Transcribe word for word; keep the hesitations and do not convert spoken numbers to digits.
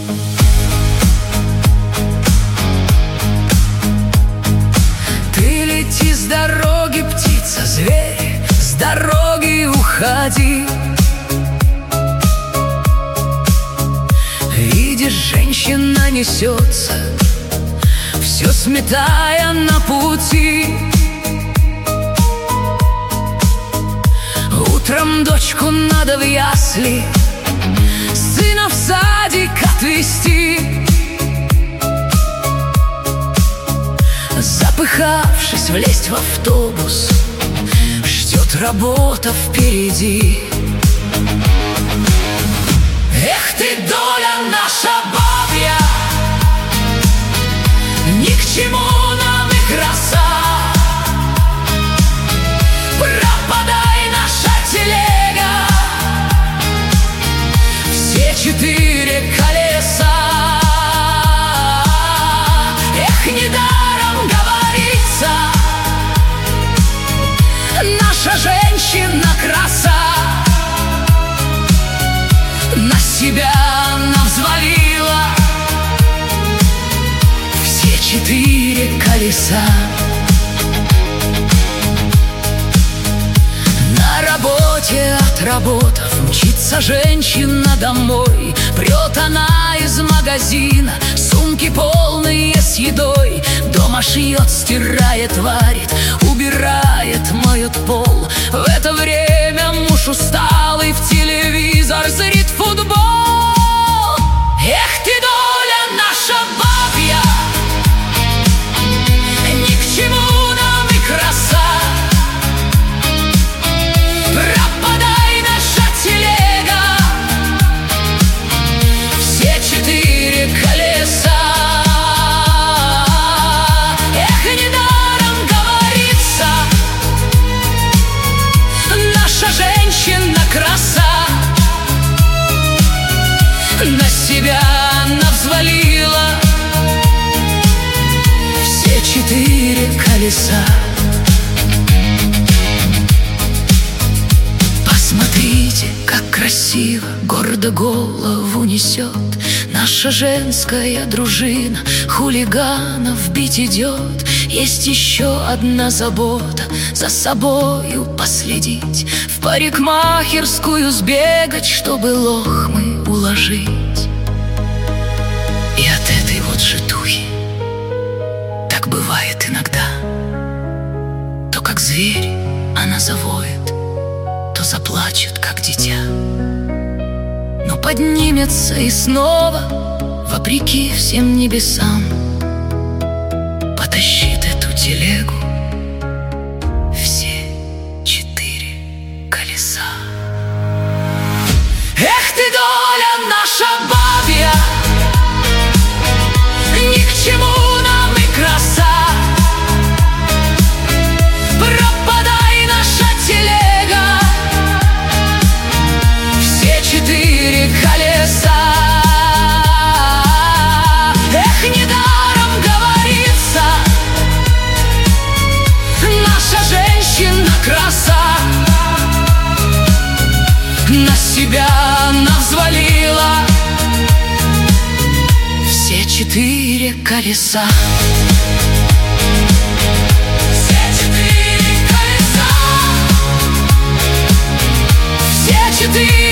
Ты лети с дороги, птица, зверь, с дороги уходи. Видишь, женщина несется, все сметая на пути. Утром дочку надо в ясли, сына в садик отвезти. Запыхавшись, влезть в автобус, ждет работа впереди. Эх ты, доля наша бабья, ни к чему нам и краса. Пропадай, наша телега, все четыре колеса. Эх, недаром говорится, наша женщина краса. На себя она взвалила все четыре колеса. На работе отработав, мчится женщина домой. Прет она из магазина, сумки полные с едой. Дома шьет, стирает, варит, убирает, моет пол. В это время муж усталый в телевизор зрит футбол. Эх ты, доля наша бабья, ни к чему нам и краса. Пропадай, наша телега, все четыре колеса. Эх, недаром говорится, наша женщина краса. На себя она взвалила все четыре колеса. Посмотрите, как красиво, гордо голову несет наша женская дружина. Хулиганов бить идет. Есть еще одна забота — за собою последить, в парикмахерскую сбегать, чтобы лохмы уложить. И от этой вот житухи так бывает иногда. То как зверь она завоет, то заплачет, как дитя, но поднимется и снова, вопреки всем небесам, потащит эту телегу все четыре колеса. Эх ты, доля наша бабья, ни к чему нам и краса. Пропадай, наша телега, все четыре колеса. Эх, недаром говорится, наша женщина краса. На себя она взвалила все четыре колеса. Все четыре колеса, все четыре